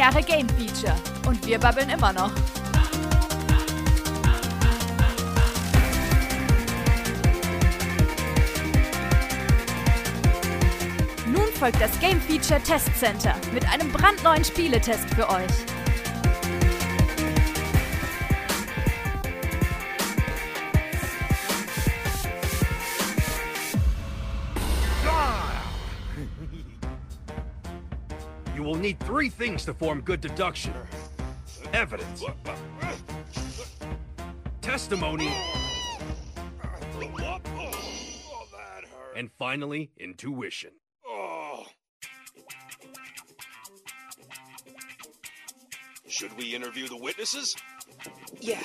Jahre Game Feature. Und wir babbeln immer noch. Nun folgt das Game Feature Test Center mit einem brandneuen Spieletest für euch. You will need three things to form good deduction. Evidence, testimony, and finally, intuition. Should we interview the witnesses? Yeah.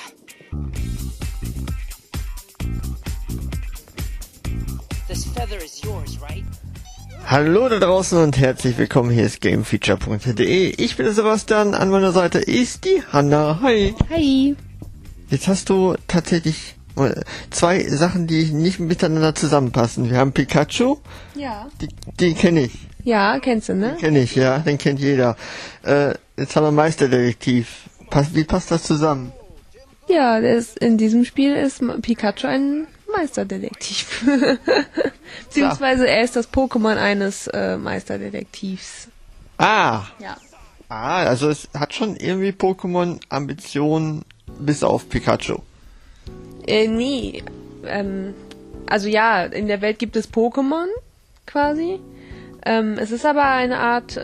This feather is yours, right? Hallo da draußen und herzlich willkommen, hier ist gamefeature.de. Ich bin der Sebastian, an meiner Seite ist die Hanna. Hi. Hi. Jetzt hast du tatsächlich zwei Sachen, die nicht miteinander zusammenpassen. Wir haben Pikachu. Ja. Die kenne ich. Ja, kennst du, ne? Kenne ich, ja, den kennt jeder. Jetzt haben wir Meisterdetektiv. Wie passt das zusammen? Ja, in diesem Spiel ist Pikachu ein Meisterdetektiv. Beziehungsweise er ist das Pokémon eines Meisterdetektivs. Ah. Ja. Ah, also es hat schon irgendwie Pokémon-Ambitionen bis auf Pikachu. Nee. Also ja, in der Welt gibt es Pokémon quasi. Es ist aber eine Art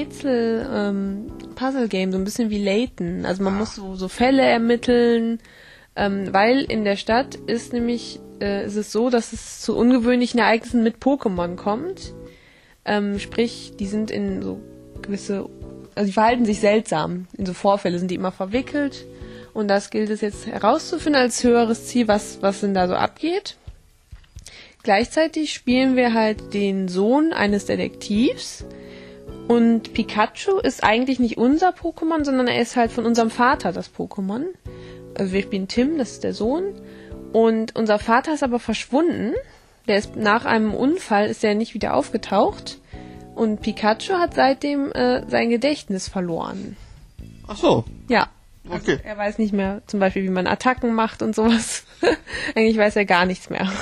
Rätsel-Puzzle-Game, so ein bisschen wie Layton. Also man muss so Fälle ermitteln, weil in der Stadt ist nämlich ist es so, dass es zu ungewöhnlichen Ereignissen mit Pokémon kommt. Sprich, die sind in so gewisse, also die verhalten sich seltsam. In so Vorfälle sind die immer verwickelt. Und das gilt es jetzt herauszufinden als höheres Ziel, was denn da so abgeht. Gleichzeitig spielen wir halt den Sohn eines Detektivs. Und Pikachu ist eigentlich nicht unser Pokémon, sondern er ist halt von unserem Vater das Pokémon. Also wir spielen Tim, das ist der Sohn. Und unser Vater ist aber verschwunden. Der ist nach einem Unfall ist er nicht wieder aufgetaucht. Und Pikachu hat seitdem sein Gedächtnis verloren. Ach so. Ja. Okay. Also er weiß nicht mehr, zum Beispiel, wie man Attacken macht und sowas. Eigentlich weiß er gar nichts mehr.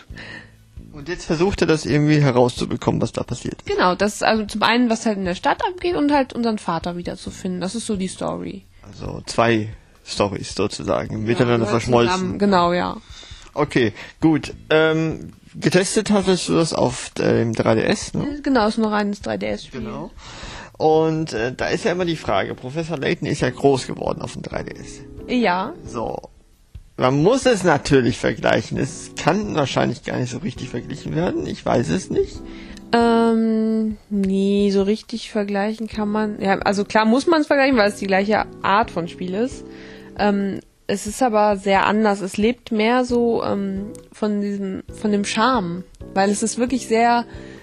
Und jetzt versucht er das irgendwie herauszubekommen, was da passiert. Genau, das ist also zum einen, was halt in der Stadt abgeht und halt unseren Vater wiederzufinden. Das ist so die Story. Also zwei Storys sozusagen, miteinander verschmolzen. Zusammen, genau, ja. Okay, gut. Getestet hattest du das auf dem 3DS, ne? Genau, ist nur reines 3DS-Spiel. Genau. Und da ist ja immer die Frage, Professor Layton ist ja groß geworden auf dem 3DS. Ja. So. Man muss es natürlich vergleichen. Es kann wahrscheinlich gar nicht so richtig verglichen werden. Ich weiß es nicht. Nee, so richtig vergleichen kann man. Ja, also klar muss man es vergleichen, weil es die gleiche Art von Spiel ist. Es ist aber sehr anders. Es lebt mehr so von dem Charme, weil es ist wirklich sehr,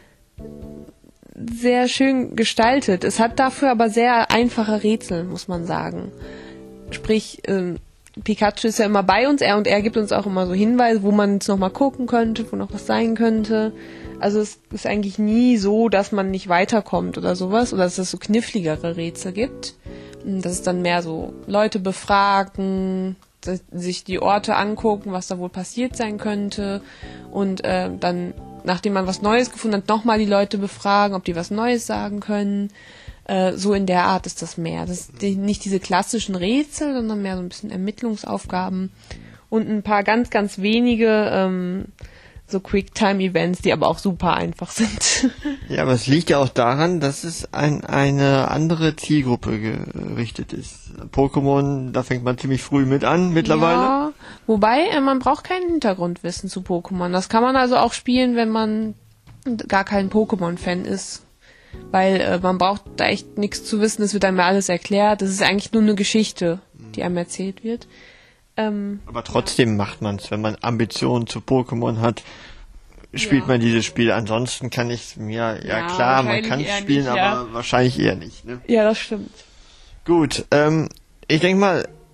sehr schön gestaltet. Es hat dafür aber sehr einfache Rätsel, muss man sagen. Sprich, Pikachu ist ja immer bei uns, er gibt uns auch immer so Hinweise, wo man jetzt nochmal gucken könnte, wo noch was sein könnte. Also es ist eigentlich nie so, dass man nicht weiterkommt oder sowas, oder dass es so kniffligere Rätsel gibt. Das ist dann mehr so Leute befragen, sich die Orte angucken, was da wohl passiert sein könnte und dann, nachdem man was Neues gefunden hat, nochmal die Leute befragen, ob die was Neues sagen können. So in der Art ist das mehr. Das ist nicht diese klassischen Rätsel, sondern mehr so ein bisschen Ermittlungsaufgaben und ein paar ganz, ganz wenige so Quicktime-Events, die aber auch super einfach sind. Ja, aber es liegt ja auch daran, dass es eine andere Zielgruppe gerichtet ist. Pokémon, da fängt man ziemlich früh mit an mittlerweile. Ja, wobei man braucht kein Hintergrundwissen zu Pokémon. Das kann man also auch spielen, wenn man gar kein Pokémon-Fan ist. Weil man braucht da echt nichts zu wissen, es wird einem alles erklärt. Das ist eigentlich nur eine Geschichte, die einem erzählt wird. Aber trotzdem macht man es, wenn man Ambitionen zu Pokémon hat, spielt man dieses Spiel. Ansonsten kann ich mir, ja klar, man kann es spielen, nicht, ja. aber wahrscheinlich eher nicht. Ne? Ja, das stimmt. Gut, ich denke mal,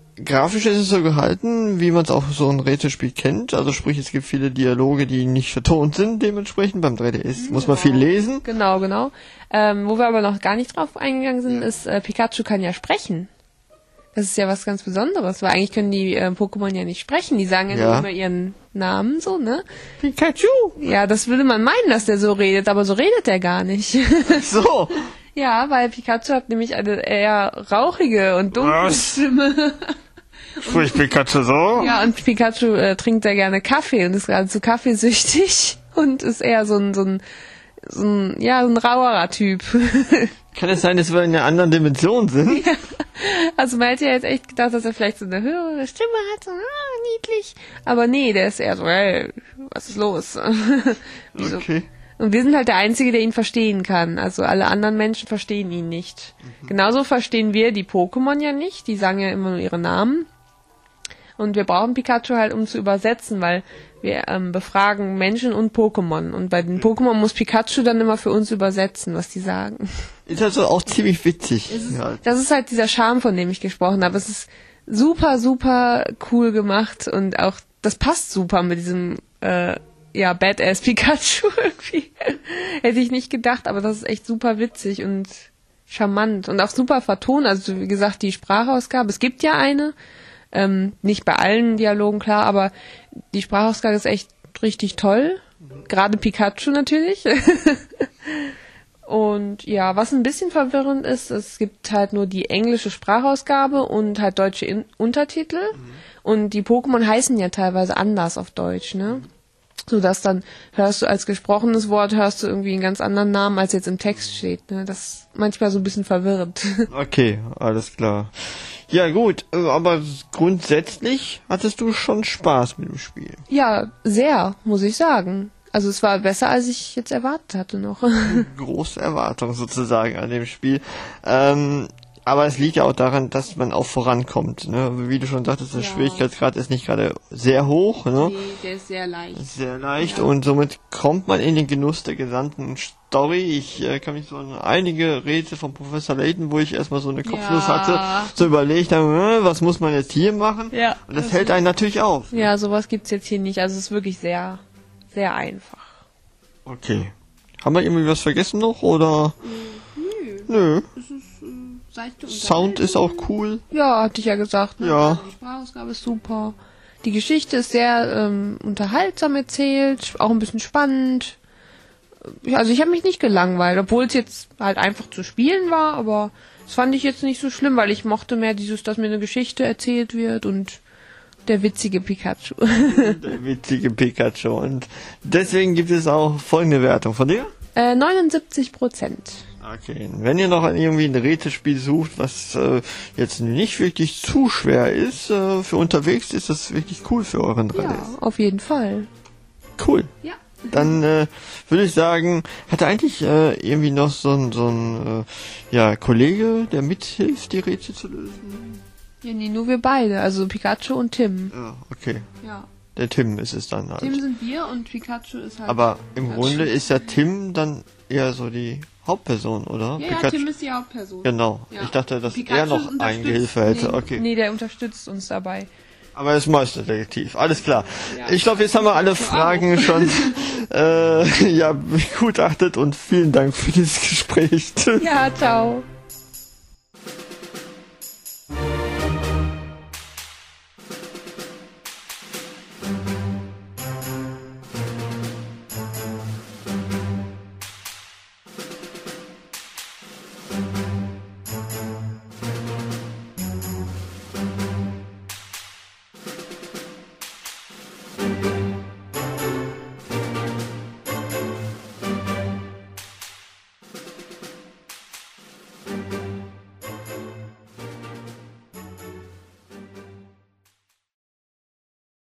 grafisch ist es so gehalten, wie man es auch so ein Rätselspiel kennt. Also sprich, es gibt viele Dialoge, die nicht vertont sind, dementsprechend. Beim 3DS muss man viel lesen. Genau. Wo wir aber noch gar nicht drauf eingegangen sind, ist, Pikachu kann ja sprechen. Das ist ja was ganz Besonderes, weil eigentlich können die Pokémon ja nicht sprechen. Die sagen ja nur immer ihren Namen so, ne? Pikachu! Ja, das würde man meinen, dass der so redet, aber so redet er gar nicht. So! Ja, weil Pikachu hat nämlich eine eher rauchige und dunkle Stimme. Spricht Pikachu so? Ja, und Pikachu trinkt sehr gerne Kaffee und ist geradezu kaffeesüchtig und ist eher so ein rauerer Typ. Kann es sein, dass wir in einer anderen Dimension sind? Ja. Also man hätte ja jetzt echt gedacht, dass er vielleicht so eine höhere Stimme hat, so niedlich. Aber nee, der ist eher so, hey, was ist los? Okay. Und wir sind halt der Einzige, der ihn verstehen kann. Also alle anderen Menschen verstehen ihn nicht. Genauso verstehen wir die Pokémon ja nicht. Die sagen ja immer nur ihre Namen. Und wir brauchen Pikachu halt, um zu übersetzen, weil wir befragen Menschen und Pokémon. Und bei den Pokémon muss Pikachu dann immer für uns übersetzen, was die sagen. Ist also auch ziemlich witzig. Das ist halt dieser Charme, von dem ich gesprochen habe. Es ist super, super cool gemacht und auch, das passt super mit diesem, Badass Pikachu irgendwie. Hätte ich nicht gedacht, aber das ist echt super witzig und charmant und auch super vertont. Also wie gesagt, die Sprachausgabe, es gibt ja eine, nicht bei allen Dialogen, klar, aber die Sprachausgabe ist echt richtig toll. Gerade Pikachu natürlich. Und ja, was ein bisschen verwirrend ist, es gibt halt nur die englische Sprachausgabe und halt deutsche Untertitel. Und die Pokémon heißen ja teilweise anders auf Deutsch, ne? Sodass dann hörst du als gesprochenes Wort, hörst du irgendwie einen ganz anderen Namen, als jetzt im Text steht, ne? Das ist manchmal so ein bisschen verwirrend. Okay, alles klar. Ja gut, aber grundsätzlich hattest du schon Spaß mit dem Spiel. Ja, sehr, muss ich sagen. Also es war besser, als ich jetzt erwartet hatte noch. Große Erwartung sozusagen an dem Spiel. Aber es liegt ja auch daran, dass man auch vorankommt. Ne? Wie du schon sagtest, der Schwierigkeitsgrad ist nicht gerade sehr hoch. Ne? Nee, der ist sehr leicht. Sehr leicht und somit kommt man in den Genuss der gesamten Story. Ich kann mich so an einige Rätsel von Professor Layton, wo ich erstmal so eine Kopfnuss hatte, so überlegt habe, was muss man jetzt hier machen? Ja, und das hält einen natürlich auf. Ne? Ja, sowas gibt's jetzt hier nicht. Also es ist wirklich sehr, sehr einfach. Okay. Haben wir irgendwie was vergessen noch, oder? Nö. Sound ist auch cool. Ja, hatte ich ja gesagt. Ne? Ja. Also die Sprachausgabe ist super. Die Geschichte ist sehr unterhaltsam erzählt, auch ein bisschen spannend. Also ich habe mich nicht gelangweilt, obwohl es jetzt halt einfach zu spielen war, aber das fand ich jetzt nicht so schlimm, weil ich mochte mehr dass mir eine Geschichte erzählt wird und der witzige Pikachu. Der witzige Pikachu. Und deswegen gibt es auch folgende Wertung von dir? 79%. Okay, wenn ihr noch irgendwie ein Rätselspiel sucht, was jetzt nicht wirklich zu schwer ist, für unterwegs ist das wirklich cool für euren 3DS. Ja, auf jeden Fall. Cool. Ja. Dann würde ich sagen, hat er eigentlich irgendwie noch so ein Kollege, der mithilft, die Rätsel zu lösen? Ja, nee, nur wir beide, also Pikachu und Tim. Ja, okay. Ja. Der Tim ist es dann halt. Tim sind wir und Pikachu ist halt... Aber im Grunde ist ja Tim dann eher so die Hauptperson, oder? Ja, Pikachu. Tim ist die Hauptperson. Genau. Ja. Ich dachte, dass Pikachu er noch einen Gehilfe hätte. Nee, okay. Nee, der unterstützt uns dabei. Aber er ist Meisterdetektiv. Alles klar. Ja. Ich glaube, jetzt haben wir alle Fragen schon begutachtet und vielen Dank für dieses Gespräch. Ja, ciao.